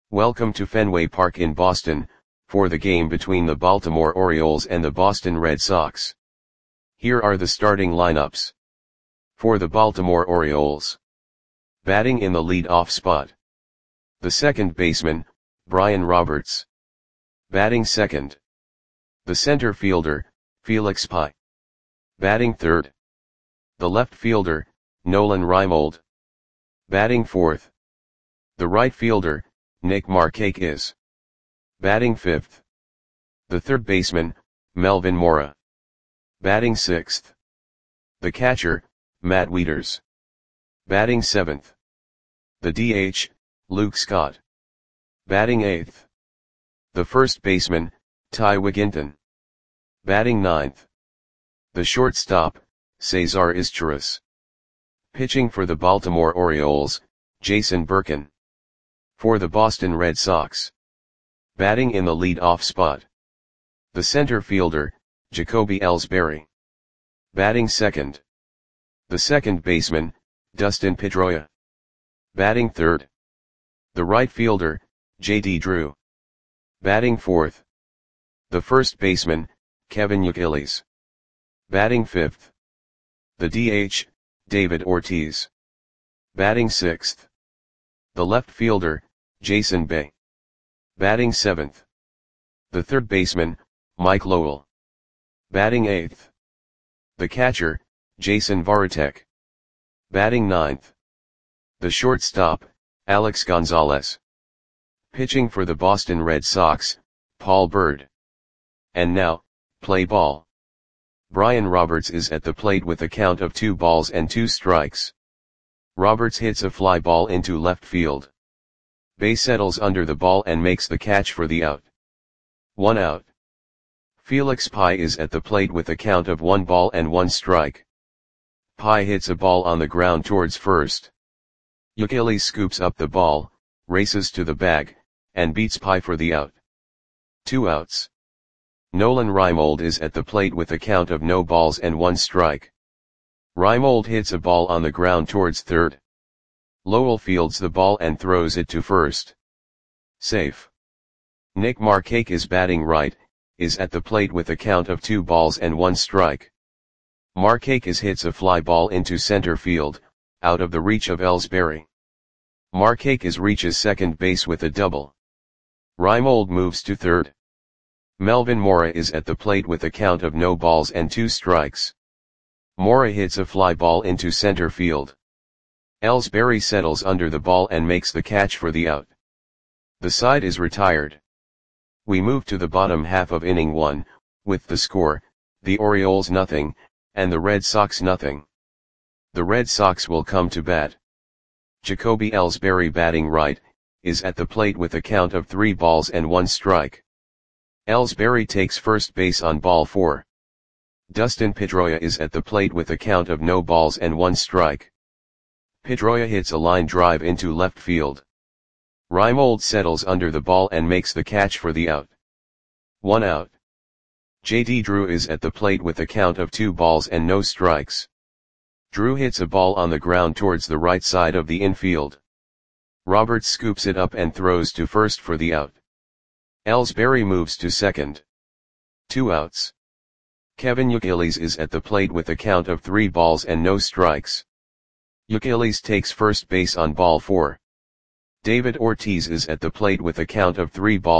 Welcome to Fenway Park in Boston, for the game between the Baltimore Orioles and the Boston Red Sox. Here are the starting lineups. For the Baltimore Orioles. Batting in the lead-off spot. The second baseman, Brian Roberts. Batting second. The center fielder, Felix Pie. Batting third. The left fielder, Nolan Reimold. Batting fourth. The right fielder, Nick Markakis. Batting fifth. The third baseman, Melvin Mora. Batting sixth. The catcher, Matt Wieters. Batting seventh. The DH, Luke Scott. Batting eighth. The first baseman, Ty Wigginton. Batting ninth. The shortstop, Cesar Izturis. Pitching for the Baltimore Orioles, Jason Birkin. For the Boston Red Sox. Batting in the lead-off spot. The center fielder, Jacoby Ellsbury. Batting second. The second baseman, Dustin Pedroia. Batting third. The right fielder, J.D. Drew. Batting fourth. The first baseman, Kevin Youkilis. Batting fifth. The DH, David Ortiz. Batting sixth. The left fielder, Jason Bay. Batting seventh. The third baseman, Mike Lowell. Batting eighth. The catcher, Jason Varitek. Batting ninth. The shortstop, Alex Gonzalez. Pitching for the Boston Red Sox, Paul Byrd. And now, play ball. Brian Roberts is at the plate with a count of 2-2. Roberts hits a fly ball into left field. Bay settles under the ball and makes the catch for the out. 1 out. Felix Pie is at the plate with a count of 1-1. Pie hits a ball on the ground towards first. Youkilis scoops up the ball, races to the bag, and beats Pie for the out. 2 outs. Nolan Reimold is at the plate with a count of 0-1. Reimold hits a ball on the ground towards third. Lowell fields the ball and throws it to first. Safe. Nick Markakis, batting right, is at the plate with a count of 2-1. Markakis hits a fly ball into center field, out of the reach of Ellsbury. Markakis reaches second base with a double. Reimold moves to third. Melvin Mora is at the plate with a count of 0-2. Mora hits a fly ball into center field. Ellsbury settles under the ball and makes the catch for the out. The side is retired. We move to the bottom half of inning 1, with the score, the Orioles 0, and the Red Sox 0. The Red Sox will come to bat. Jacoby Ellsbury, batting right, is at the plate with a count of 3-1. Ellsbury takes first base on ball 4. Dustin Pedroia is at the plate with a count of 0-1. Pedroia hits a line drive into left field. Reimold settles under the ball and makes the catch for the out. 1 out. J.D. Drew is at the plate with a count of 2-0. Drew hits a ball on the ground towards the right side of the infield. Roberts scoops it up and throws to first for the out. Ellsbury moves to second. 2 outs. Kevin Youkilis is at the plate with a count of 3-0. Youkilis takes first base on ball 4. David Ortiz is at the plate with a count of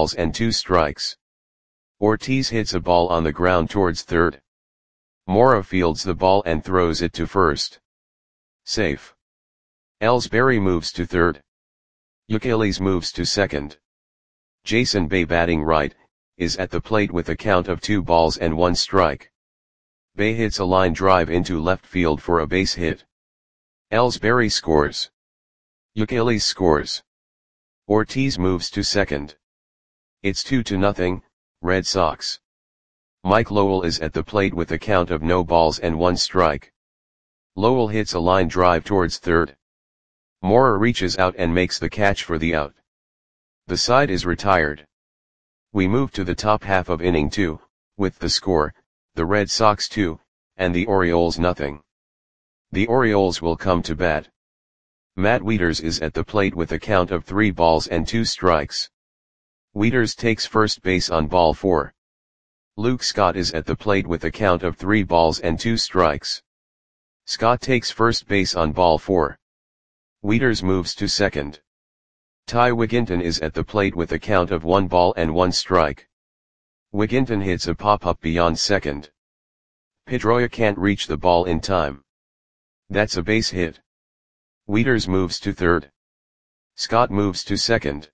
3-2. Ortiz hits a ball on the ground towards third. Mora fields the ball and throws it to first. Safe. Ellsbury moves to third. Youkilis moves to second. Jason Bay, batting right, is at the plate with a count of 2-1. Bay hits a line drive into left field for a base hit. Ellsbury scores. Youkilis scores. Ortiz moves to second. It's 2-0, Red Sox. Mike Lowell is at the plate with a count of 0-1. Lowell hits a line drive towards third. Mora reaches out and makes the catch for the out. The side is retired. We move to the top half of inning 2, with the score, the Red Sox 2, and the Orioles 0. The Orioles will come to bat. Matt Wieters is at the plate with a count of 3 balls and 2 strikes. Wieters takes first base on ball 4. Luke Scott is at the plate with a count of 3 balls and 2 strikes. Scott takes first base on ball 4. Wieters moves to second. Ty Wigginton is at the plate with a count of 1 ball and 1 strike. Wigginton hits a pop-up beyond second. Pedroia can't reach the ball in time. That's a base hit. Wieters moves to third. Scott moves to second.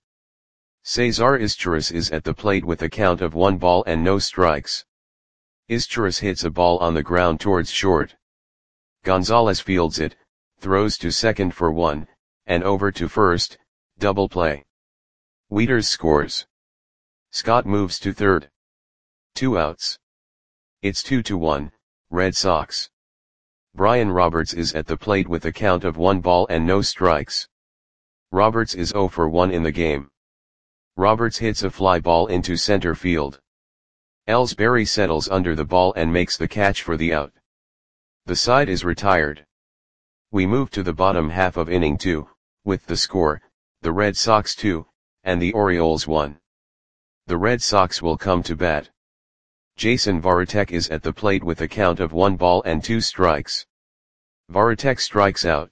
Cesar Izturis is at the plate with a count of 1 ball and no strikes. Izturis hits a ball on the ground towards short. Gonzalez fields it, throws to second for 1, and over to first, double play. Wieters scores. Scott moves to third. 2 outs. It's 2-1, Red Sox. Brian Roberts is at the plate with a count of 1 ball and no strikes. Roberts is 0 for 1 in the game. Roberts hits a fly ball into center field. Ellsbury settles under the ball and makes the catch for the out. The side is retired. We move to the bottom half of inning 2, with the score, the Red Sox 2, and the Orioles 1. The Red Sox will come to bat. Jason Varitek is at the plate with a count of 1 ball and 2 strikes. Varitek strikes out.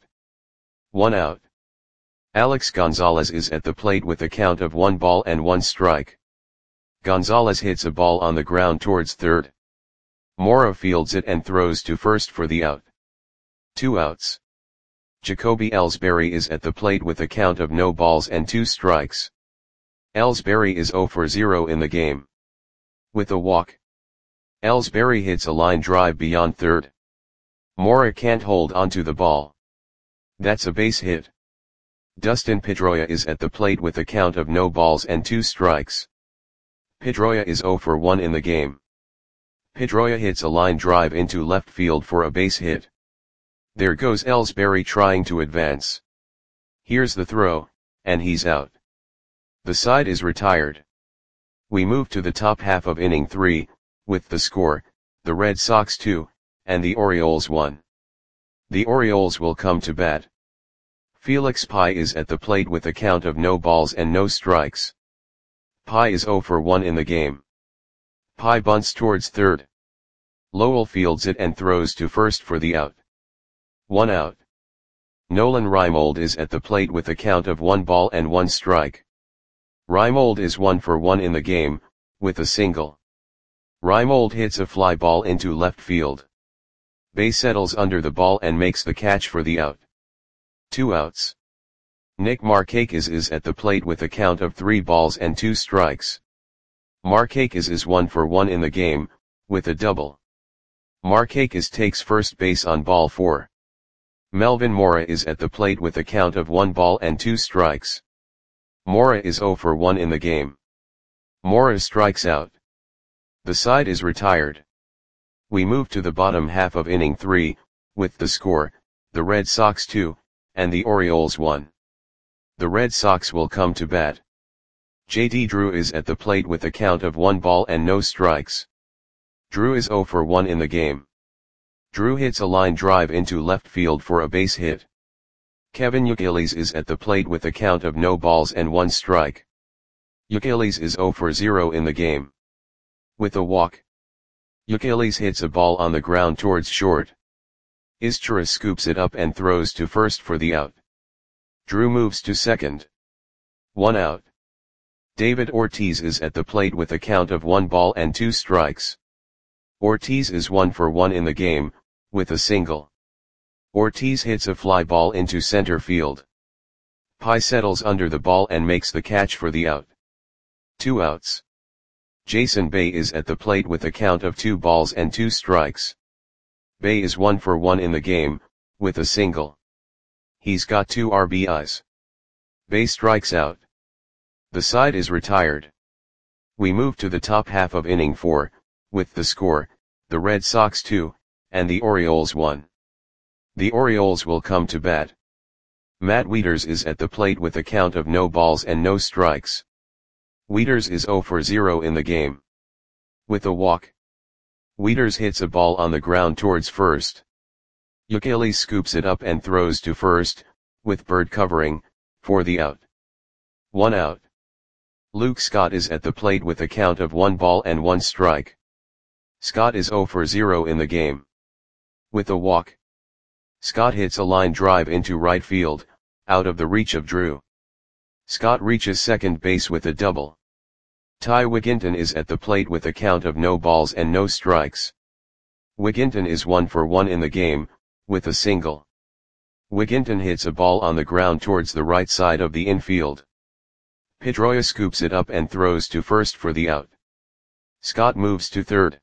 1 out. Alex Gonzalez is at the plate with a count of 1 ball and 1 strike. Gonzalez hits a ball on the ground towards third. Mora fields it and throws to first for the out. 2 outs. Jacoby Ellsbury is at the plate with a count of no balls and 2 strikes. Ellsbury is 0 for 0 in the game. With a walk. Ellsbury hits a line drive beyond third. Mora can't hold onto the ball. That's a base hit. Dustin Pedroia is at the plate with a count of no balls and 2 strikes. Pedroia is 0 for 1 in the game. Pedroia hits a line drive into left field for a base hit. There goes Ellsbury trying to advance. Here's the throw, and he's out. The side is retired. We move to the top half of inning 3, with the score, the Red Sox 2, and the Orioles 1. The Orioles will come to bat. Felix Pie is at the plate with a count of no balls and no strikes. Pie is 0 for 1 in the game. Pie bunts towards third. Lowell fields it and throws to first for the out. 1 out. Nolan Reimold is at the plate with a count of 1 ball and 1 strike. Reimold is 1 for 1 in the game, with a single. Reimold hits a fly ball into left field. Bay settles under the ball and makes the catch for the out. 2 outs. Nick Markakis is at the plate with a count of 3 balls and 2 strikes. Markakis is 1 for 1 in the game, with a double. Markakis takes first base on ball 4. Melvin Mora is at the plate with a count of 1 ball and 2 strikes. Mora is 0 for 1 in the game. Mora strikes out. The side is retired. We move to the bottom half of inning 3, with the score, the Red Sox 2, and the Orioles 1. The Red Sox will come to bat. J.D. Drew is at the plate with a count of 1 ball and no strikes. Drew is 0 for 1 in the game. Drew hits a line drive into left field for a base hit. Kevin Youkilis is at the plate with a count of no balls and 1 strike. Youkilis is 0 for 0 in the game. With a walk. Youkilis hits a ball on the ground towards short. Izturis scoops it up and throws to first for the out. Drew moves to second. 1 out. David Ortiz is at the plate with a count of 1 ball and 2 strikes. Ortiz is 1 for 1 in the game, with a single. Ortiz hits a fly ball into center field. Pie settles under the ball and makes the catch for the out. 2 outs. Jason Bay is at the plate with a count of 2 balls and 2 strikes. Bay is 1 for 1 in the game, with a single. He's got 2 RBIs. Bay strikes out. The side is retired. We move to the top half of inning 4, with the score, the Red Sox 2, and the Orioles 1. The Orioles will come to bat. Matt Wieters is at the plate with a count of no balls and no strikes. Wieters is 0 for 0 in the game. With a walk. Wieters hits a ball on the ground towards first. Youkilis scoops it up and throws to first, with Bird covering, for the out. 1 out. Luke Scott is at the plate with a count of 1 ball and 1 strike. Scott is 0 for 0 in the game. With a walk, Scott hits a line drive into right field, out of the reach of Drew. Scott reaches second base with a double. Ty Wigginton is at the plate with a count of no balls and no strikes. Wigginton is 1 for 1 in the game, with a single. Wigginton hits a ball on the ground towards the right side of the infield. Pedroia scoops it up and throws to first for the out. Scott moves to third.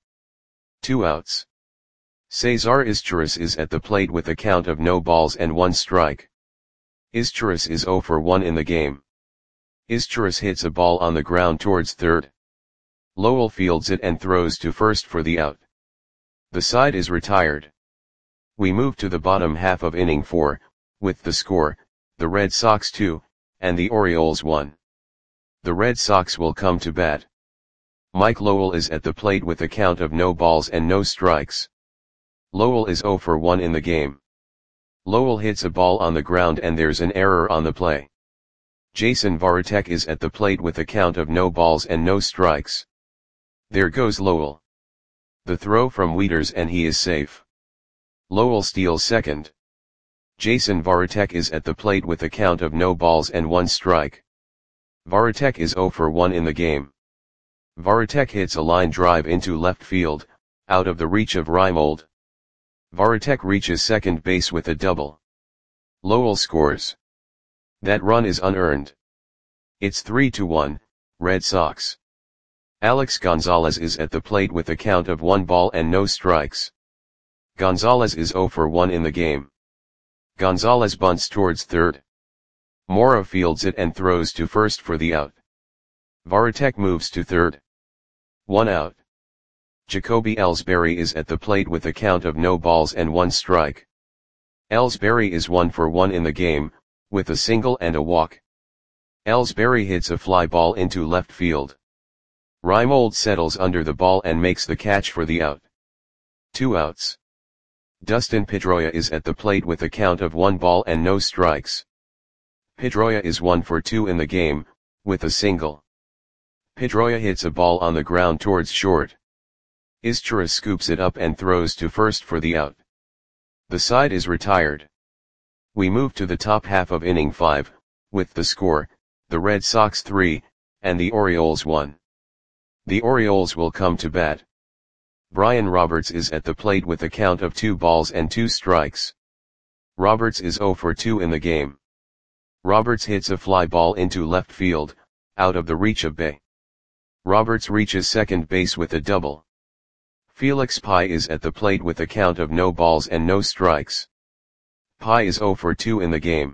2 outs. Cesar Izturis is at the plate with a count of no balls and 1 strike. Izturis is 0 for 1 in the game. Izturis hits a ball on the ground towards third. Lowell fields it and throws to first for the out. The side is retired. We move to the bottom half of inning 4, with the score, the Red Sox 2, and the Orioles 1. The Red Sox will come to bat. Mike Lowell is at the plate with a count of no balls and no strikes. Lowell is 0 for 1 in the game. Lowell hits a ball on the ground and there's an error on the play. Jason Varitek is at the plate with a count of no balls and no strikes. There goes Lowell. The throw from Wieters and he is safe. Lowell steals second. Jason Varitek is at the plate with a count of no balls and 1 strike. Varitek is 0 for 1 in the game. Varitek hits a line drive into left field, out of the reach of Reimold. Varitek reaches second base with a double. Lowell scores. That run is unearned. It's 3-1, Red Sox. Alex Gonzalez is at the plate with a count of 1 ball and no strikes. Gonzalez is 0 for 1 in the game. Gonzalez bunts towards third. Mora fields it and throws to first for the out. Varitek moves to third. 1 out. Jacoby Ellsbury is at the plate with a count of no balls and 1 strike. Ellsbury is 1 for 1 in the game, with a single and a walk. Ellsbury hits a fly ball into left field. Reimold settles under the ball and makes the catch for the out. 2 outs. Dustin Pedroia is at the plate with a count of 1 ball and no strikes. Pedroia is 1 for 2 in the game, with a single. Pedroia hits a ball on the ground towards short. Izturis scoops it up and throws to first for the out. The side is retired. We move to the top half of inning 5, with the score, the Red Sox 3, and the Orioles 1. The Orioles will come to bat. Brian Roberts is at the plate with a count of 2 balls and 2 strikes. Roberts is 0 for 2 in the game. Roberts hits a fly ball into left field, out of the reach of Bay. Roberts reaches second base with a double. Felix Pye is at the plate with a count of no balls and no strikes. Pye is 0 for 2 in the game.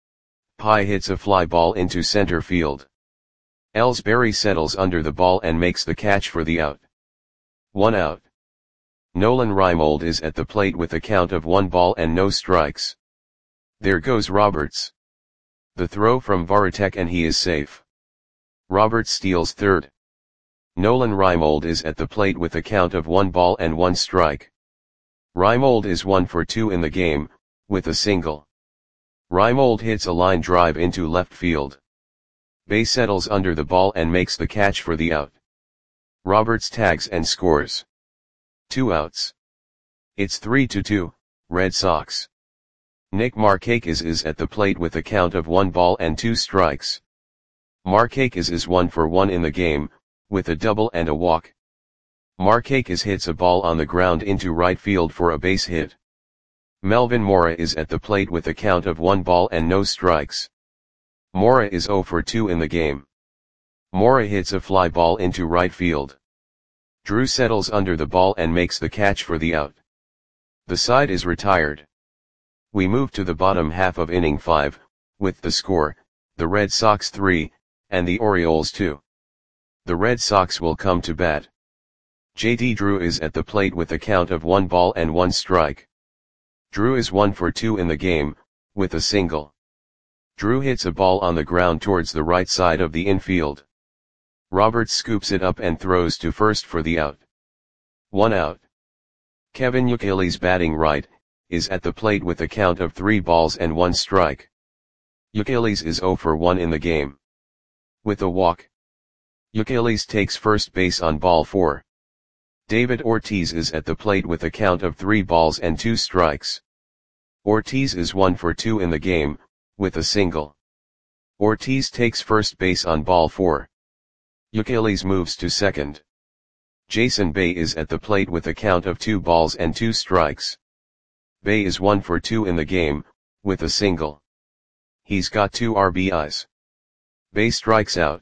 Pye hits a fly ball into center field. Ellsbury settles under the ball and makes the catch for the out. 1 out. Nolan Reimold is at the plate with a count of 1 ball and no strikes. There goes Roberts. The throw from Varitek and he is safe. Roberts steals third. Nolan Reimold is at the plate with a count of 1 ball and 1 strike. Reimold is 1 for 2 in the game, with a single. Reimold hits a line drive into left field. Bay settles under the ball and makes the catch for the out. Roberts tags and scores. 2 outs. It's 3-2, Red Sox. Nick Markakis is at the plate with a count of 1 ball and 2 strikes. Markakis is 1 for 1 in the game, with a double and a walk. Markakis hits a ball on the ground into right field for a base hit. Melvin Mora is at the plate with a count of 1 ball and no strikes. Mora is 0 for 2 in the game. Mora hits a fly ball into right field. Drew settles under the ball and makes the catch for the out. The side is retired. We move to the bottom half of inning 5, with the score, the Red Sox 3, and the Orioles 2. The Red Sox will come to bat. J.D. Drew is at the plate with a count of 1 ball and 1 strike. Drew is 1 for 2 in the game, with a single. Drew hits a ball on the ground towards the right side of the infield. Roberts scoops it up and throws to first for the out. 1 out. Kevin Youkilis batting right, is at the plate with a count of 3 balls and 1 strike. Youkilis is 0 for 1 in the game. With a walk, Youkilis takes first base on ball 4. David Ortiz is at the plate with a count of 3 balls and 2 strikes. Ortiz is 1 for 2 in the game, with a single. Ortiz takes first base on ball 4. Youkilis moves to second. Jason Bay is at the plate with a count of 2 balls and 2 strikes. Bay is 1 for 2 in the game, with a single. He's got 2 RBIs. Bay strikes out.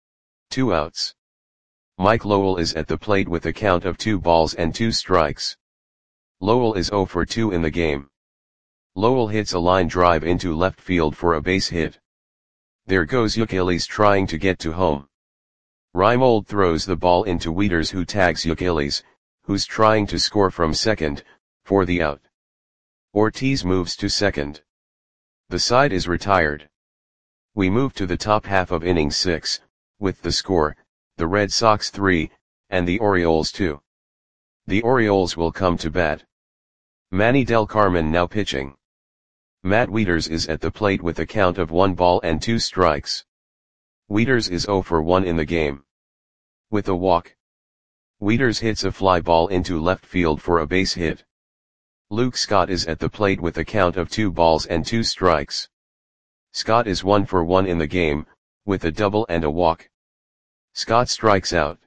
2 outs. Mike Lowell is at the plate with a count of 2 balls and 2 strikes. Lowell is 0 for 2 in the game. Lowell hits a line drive into left field for a base hit. There goes Youkilis trying to get to home. Reimold throws the ball into Wieters, who tags Youkilis, who's trying to score from second, for the out. Ortiz moves to second. The side is retired. We move to the top half of inning 6, with the score, the Red Sox 3, and the Orioles 2. The Orioles will come to bat. Manny Del Carmen now pitching. Matt Wieters is at the plate with a count of 1 ball and 2 strikes. Wieters is 0 for 1 in the game. With a walk, Wieters hits a fly ball into left field for a base hit. Luke Scott is at the plate with a count of 2 balls and 2 strikes. Scott is 1 for 1 in the game, with a double and a walk. Scott strikes out.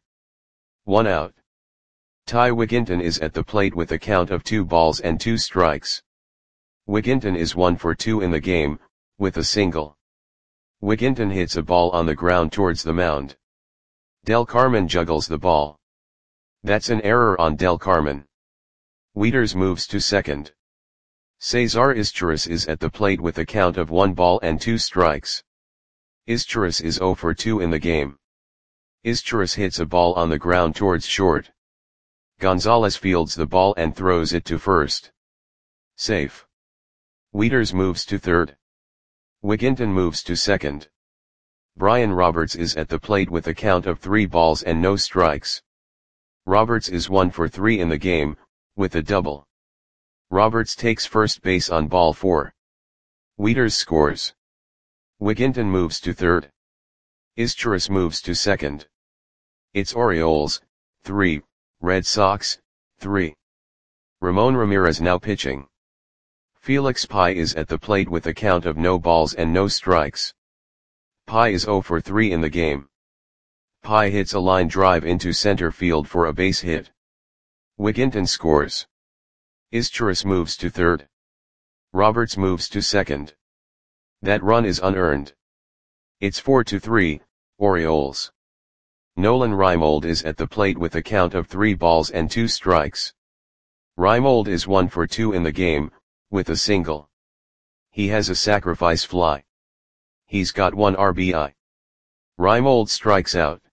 1 out. Ty Wigginton is at the plate with a count of 2 balls and 2 strikes. Wigginton is 1 for 2 in the game, with a single. Wigginton hits a ball on the ground towards the mound. Del Carmen juggles the ball. That's an error on Del Carmen. Wieters moves to second. Cesar Izturis is at the plate with a count of 1 ball and 2 strikes. Izturis is 0 for 2 in the game. Izturis hits a ball on the ground towards short. Gonzalez fields the ball and throws it to first. Safe. Wieters moves to third. Wigginton moves to second. Brian Roberts is at the plate with a count of 3 balls and no strikes. Roberts is 1 for 3 in the game, with a double. Roberts takes first base on ball 4. Wieters scores. Wigginton moves to third. Izturis moves to second. It's Orioles, 3, Red Sox, 3. Ramon Ramirez now pitching. Felix Pie is at the plate with a count of no balls and no strikes. Pie is 0 for 3 in the game. Pie hits a line drive into center field for a base hit. Wigginton scores. Izturis moves to third. Roberts moves to second. That run is unearned. It's 4-3, Orioles. Nolan Reimold is at the plate with a count of 3 balls and 2 strikes. Reimold is 1 for 2 in the game, with a single. He has a sacrifice fly. He's got 1 RBI. Reimold strikes out.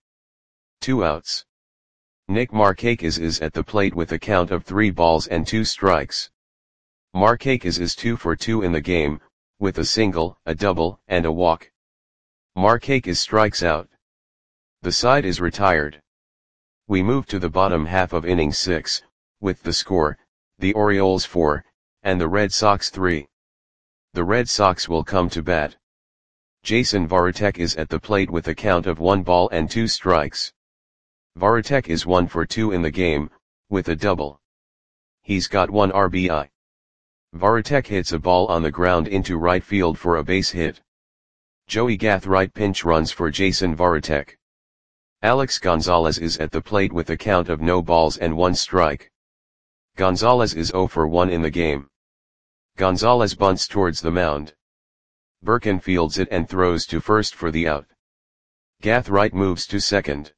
2 outs. Nick Markakis is at the plate with a count of 3 balls and 2 strikes. Markakis is 2 for 2 in the game, with a single, a double, and a walk. Markakis strikes out. The side is retired. We move to the bottom half of inning 6, with the score, the Orioles 4, and the Red Sox 3. The Red Sox will come to bat. Jason Varitek is at the plate with a count of 1 ball and 2 strikes. Varitek is 1 for 2 in the game, with a double. He's got 1 RBI. Varitek hits a ball on the ground into right field for a base hit. Joey Gathright pinch runs for Jason Varitek. Alex Gonzalez is at the plate with a count of no balls and 1 strike. Gonzalez is 0 for 1 in the game. Gonzalez bunts towards the mound. Birkin fields it and throws to first for the out. Gathright moves to second.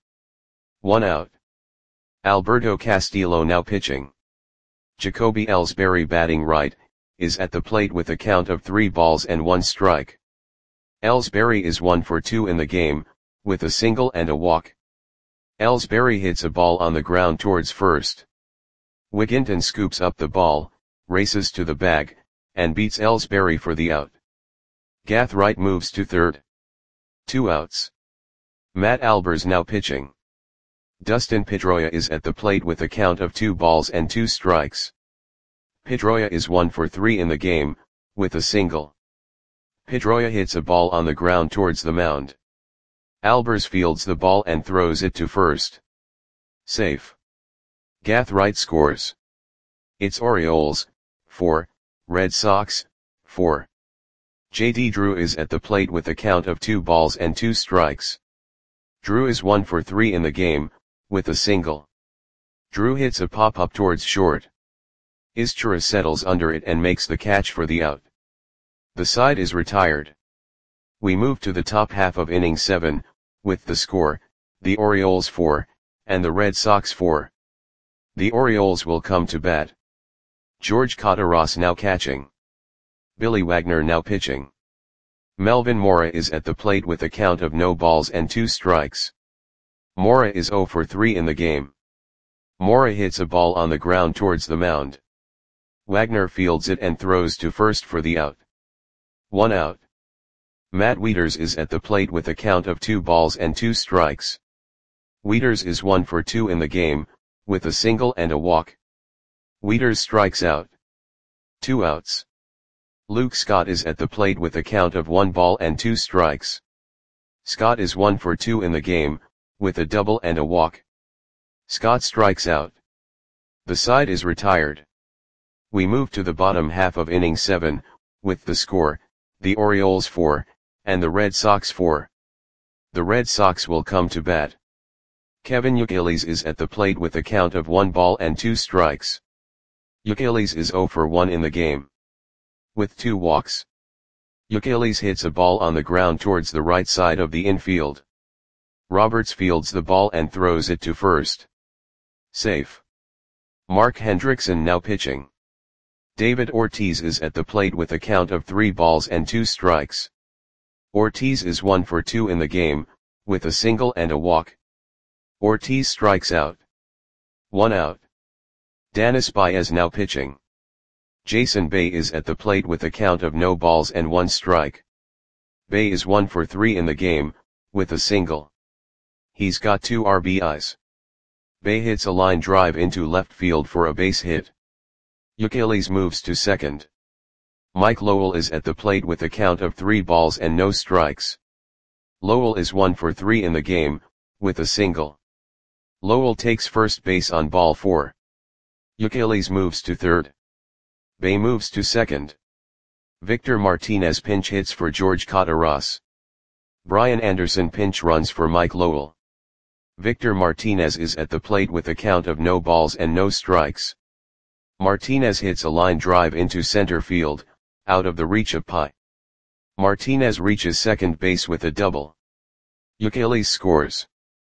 1 out. Alberto Castillo now pitching. Jacoby Ellsbury batting right, is at the plate with a count of 3 balls and 1 strike. Ellsbury is 1 for 2 in the game, with a single and a walk. Ellsbury hits a ball on the ground towards first. Wigginton scoops up the ball, races to the bag, and beats Ellsbury for the out. Gathright moves to third. 2 outs. Matt Albers now pitching. Dustin Pedroia is at the plate with a count of 2 balls and 2 strikes. Pedroia is 1 for 3 in the game, with a single. Pedroia hits a ball on the ground towards the mound. Albers fields the ball and throws it to first. Safe. Gathright scores. It's Orioles, 4, Red Sox, 4. J.D. Drew is at the plate with a count of 2 balls and 2 strikes. Drew is 1 for 3 in the game, with a single. Drew hits a pop-up towards short. Izturis settles under it and makes the catch for the out. The side is retired. We move to the top half of inning 7, with the score, the Orioles 4, and the Red Sox 4. The Orioles will come to bat. George Cotaras now catching. Billy Wagner now pitching. Melvin Mora is at the plate with a count of no balls and 2 strikes. Mora is 0 for 3 in the game. Mora hits a ball on the ground towards the mound. Wagner fields it and throws to first for the out. 1 out. Matt Wieters is at the plate with a count of 2 balls and 2 strikes. Wieters is 1 for 2 in the game, with a single and a walk. Wieters strikes out. 2 outs. Luke Scott is at the plate with a count of 1 ball and 2 strikes. Scott is 1 for 2 in the game, with a double and a walk. Scott strikes out. The side is retired. We move to the bottom half of inning 7, with the score, the Orioles 4, and the Red Sox 4. The Red Sox will come to bat. Kevin Youkilis is at the plate with a count of 1 ball and 2 strikes. Youkilis is 0 for 1 in the game. With 2 walks. Youkilis hits a ball on the ground towards the right side of the infield. Roberts fields the ball and throws it to first. Safe. Mark Hendrickson now pitching. David Ortiz is at the plate with a count of 3 balls and 2 strikes. Ortiz is 1 for 2 in the game, with a single and a walk. Ortiz strikes out. 1 out. Danis Baez now pitching. Jason Bay is at the plate with a count of no balls and 1 strike. Bay is 1 for 3 in the game, with a single. He's got 2 RBIs. Bay hits a line drive into left field for a base hit. Youkilis moves to second. Mike Lowell is at the plate with a count of 3 balls and no strikes. Lowell is 1 for 3 in the game, with a single. Lowell takes first base on ball 4. Youkilis moves to third. Bay moves to second. Victor Martinez pinch hits for George Cotaras. Brian Anderson pinch runs for Mike Lowell. Victor Martinez is at the plate with a count of no balls and no strikes. Martinez hits a line drive into center field, out of the reach of Pi. Martinez reaches second base with a double. Youkilis scores.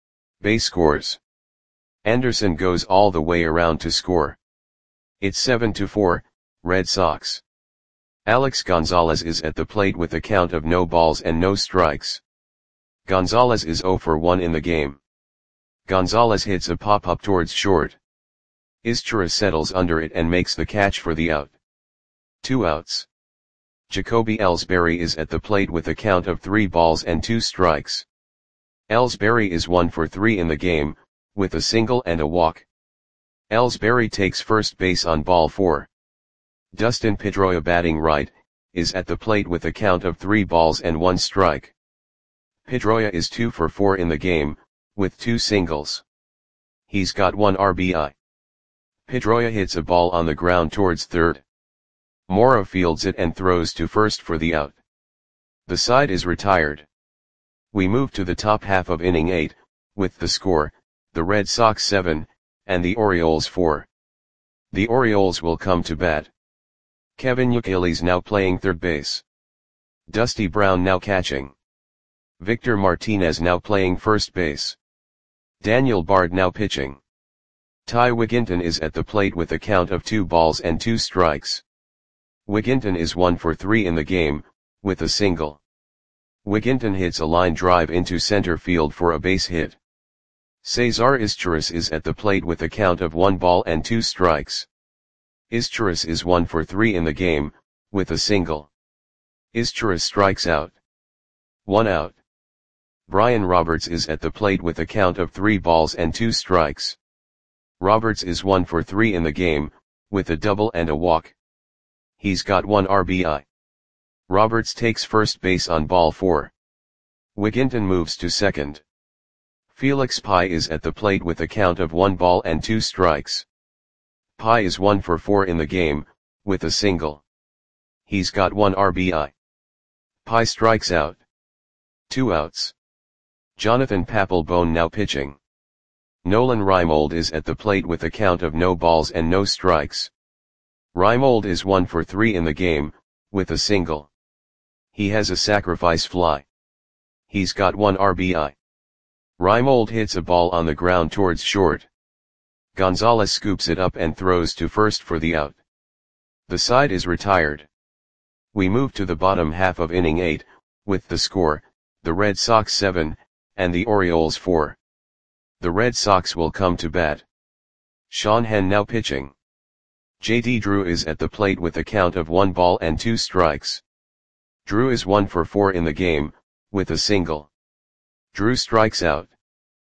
Bay scores. Anderson goes all the way around to score. It's 7-4, Red Sox. Alex Gonzalez is at the plate with a count of no balls and no strikes. Gonzalez is 0 for 1 in the game. Gonzalez hits a pop-up towards short. Izturis settles under it and makes the catch for the out. 2 outs. Jacoby Ellsbury is at the plate with a count of 3 balls and 2 strikes. Ellsbury is 1 for 3 in the game, with a single and a walk. Ellsbury takes first base on ball 4. Dustin Pedroia batting right, is at the plate with a count of 3 balls and 1 strike. Pedroia is 2 for 4 in the game, with 2 singles. He's got 1 RBI. Pedroia hits a ball on the ground towards third. Mora fields it and throws to first for the out. The side is retired. We move to the top half of inning 8, with the score, the Red Sox 7, and the Orioles 4. The Orioles will come to bat. Kevin Youkilis now playing third base. Dusty Brown now catching. Victor Martinez now playing first base. Daniel Bard now pitching. Ty Wigginton is at the plate with a count of 2 balls and 2 strikes. Wigginton is 1 for 3 in the game, with a single. Wigginton hits a line drive into center field for a base hit. Cesar Izturis is at the plate with a count of 1 ball and 2 strikes. Izturis is 1 for 3 in the game, with a single. Izturis strikes out. 1 out. Brian Roberts is at the plate with a count of 3 balls and 2 strikes. Roberts is 1 for 3 in the game, with a double and a walk. He's got 1 RBI. Roberts takes first base on ball 4. Wigginton moves to second. Felix Pye is at the plate with a count of 1 ball and 2 strikes. Pye is 1 for 4 in the game, with a single. He's got 1 RBI. Pye strikes out. 2 outs. Jonathan Papelbon now pitching. Nolan Reimold is at the plate with a count of no balls and no strikes. Reimold is 1 for 3 in the game, with a single. He has a sacrifice fly. He's got 1 RBI. Reimold hits a ball on the ground towards short. Gonzalez scoops it up and throws to first for the out. The side is retired. We move to the bottom half of inning 8, with the score, the Red Sox 7, and the Orioles 4. The Red Sox will come to bat. Sean Henn now pitching. J.D. Drew is at the plate with a count of 1 ball and 2 strikes. Drew is 1 for 4 in the game, with a single. Drew strikes out.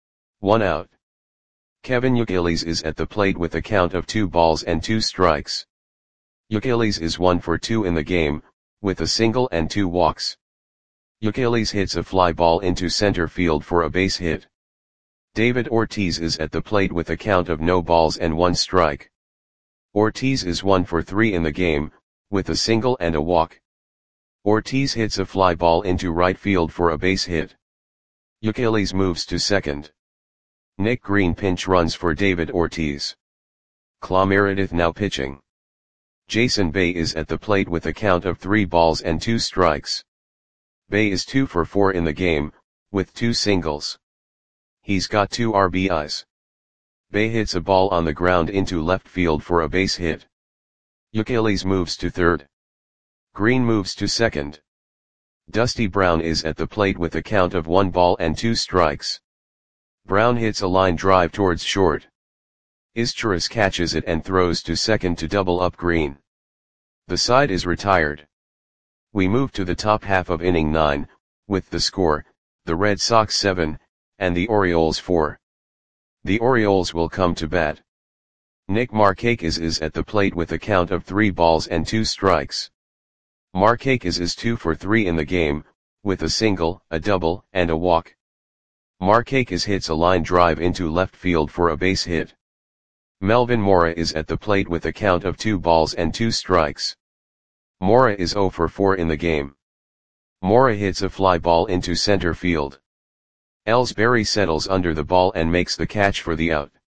1 out. Kevin Youkilis is at the plate with a count of 2 balls and 2 strikes. Youkilis is 1 for 2 in the game, with a single and 2 walks. Youkilis hits a fly ball into center field for a base hit. David Ortiz is at the plate with a count of no balls and 1 strike. Ortiz is 1 for 3 in the game, with a single and a walk. Ortiz hits a fly ball into right field for a base hit. Youkilis moves to second. Nick Green pinch runs for David Ortiz. Clay Meredith now pitching. Jason Bay is at the plate with a count of 3 balls and 2 strikes. Bay is 2 for 4 in the game, with 2 singles. He's got 2 RBIs. Bay hits a ball on the ground into left field for a base hit. Youkilis moves to third. Green moves to second. Dusty Brown is at the plate with a count of 1 ball and 2 strikes. Brown hits a line drive towards short. Izturis catches it and throws to second to double up Green. The side is retired. We move to the top half of inning 9, with the score, the Red Sox 7, and the Orioles 4. The Orioles will come to bat. Nick Markakis is at the plate with a count of 3 balls and 2 strikes. Markakis is 2 for 3 in the game, with a single, a double, and a walk. Markakis hits a line drive into left field for a base hit. Melvin Mora is at the plate with a count of 2 balls and 2 strikes. Mora is 0 for 4 in the game. Mora hits a fly ball into center field. Ellsbury settles under the ball and makes the catch for the out.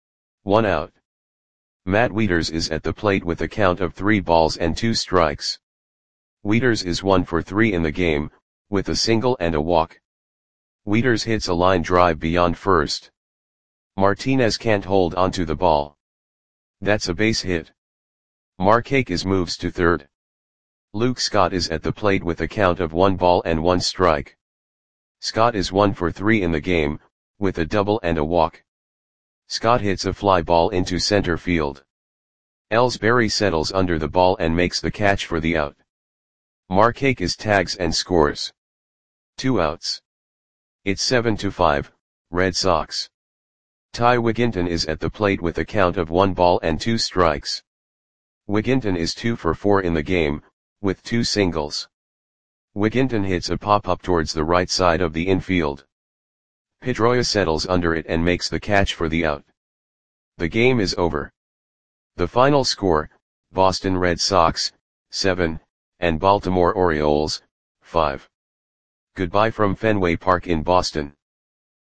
1 out. Matt Wieters is at the plate with a count of 3 balls and 2 strikes. Wieters is 1 for 3 in the game, with a single and a walk. Wieters hits a line drive beyond first. Martinez can't hold onto the ball. That's a base hit. Markakis moves to third. Luke Scott is at the plate with a count of 1 ball and 1 strike. Scott is 1 for 3 in the game, with a double and a walk. Scott hits a fly ball into center field. Ellsbury settles under the ball and makes the catch for the out. Markakis tags and scores. 2 outs. It's 7-5, Red Sox. Ty Wigginton is at the plate with a count of 1 ball and 2 strikes. Wigginton is 2 for 4 in the game, with 2 singles. Wigginton hits a pop-up towards the right side of the infield. Pedroia settles under it and makes the catch for the out. The game is over. The final score, Boston Red Sox, 7, and Baltimore Orioles, 5. Goodbye from Fenway Park in Boston.